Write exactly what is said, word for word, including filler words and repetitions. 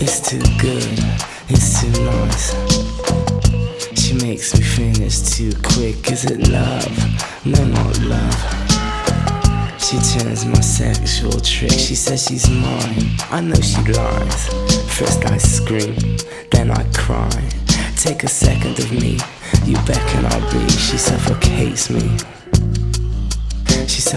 It's too good, it's too nice. She makes me finish too quick. Is it love? No, not love. She turns my sexual trick. She says she's mine. I know she lies. First I scream, then I cry. Take a second of me, you beckon I'll be. She suffocates me. She